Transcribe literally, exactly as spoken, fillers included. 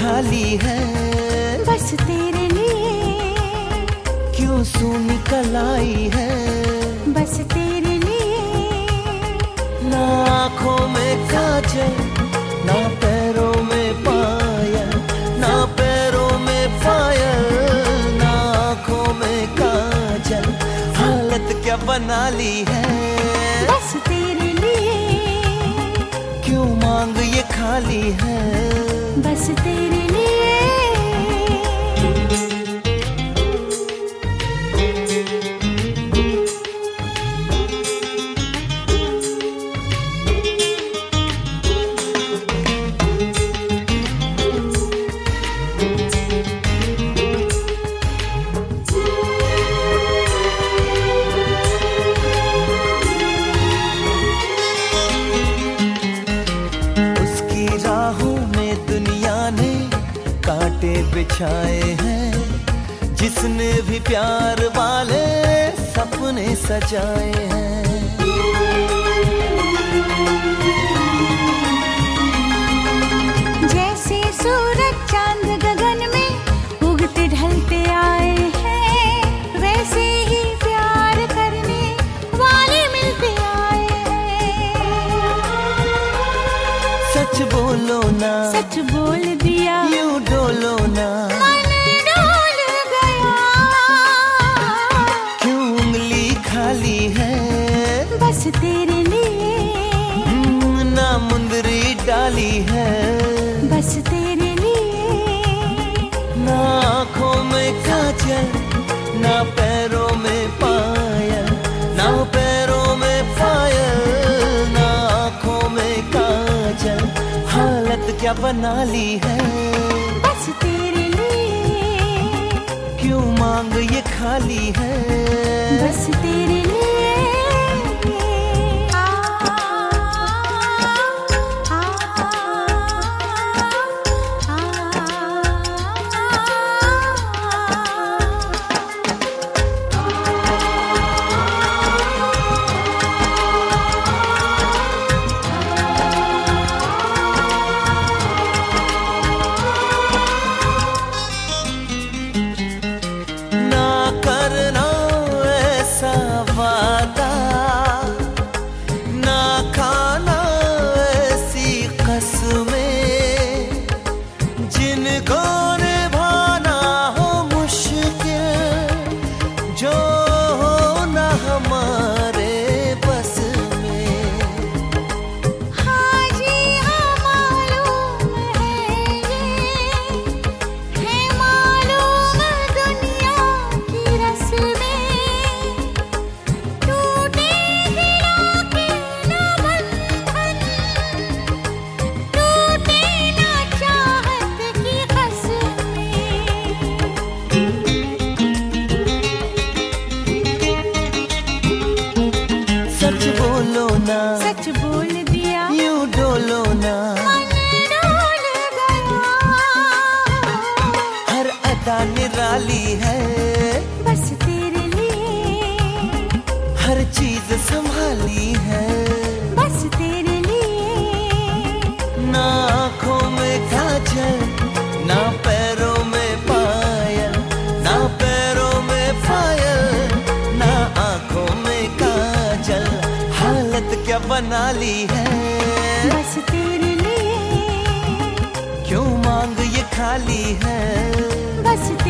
खाली है बस तेरे लिए। क्यों सूनी कलाई है बस तेरे लिए। ना आँखों में काजल, ना पैरों में पायल, ना पैरों में पायल, ना आँखों में काजल, हालत क्या बना ली है बस तेरे लिए। क्यों मांग ये खाली है बस तेरे लिए। कांटे बिछाए हैं, जिसने भी प्यार वाले सपने सजाए हैं। जैसे सूरज चांद गगन में उगते ढलते आए हैं, वैसे ही प्यार करने वाले मिलते आए हैं। सच बोलो ना, सच बोल दिया, यूं डोलो ना, मन डोल गया। क्यों उंगली खाली है बस तेरे लिए। ना मुंदरी डाली है बस तेरे लिए। ना आँखों में काजल, ना पैरों में पायल, ना पैरों में पायल, ना आँखों में काजल, हालत क्या बना ली है बस तेरे लिए। क्यों मांग ये खाली है बस तेरे लिए। आ, आ, सच बोल दिया, यूं डोलो ना, मन डोल गया। हर अदा निराली है बस तेरे लिए। हर चीज संभाली है बस तेरे लिए। ना आँखों में काजल, ना पैरों में पायल, ना पैरों में पायल, ना आँखों में काजल, हालत क्या बना ली है बस तेरे लिए। क्यों मांग ये खाली है बस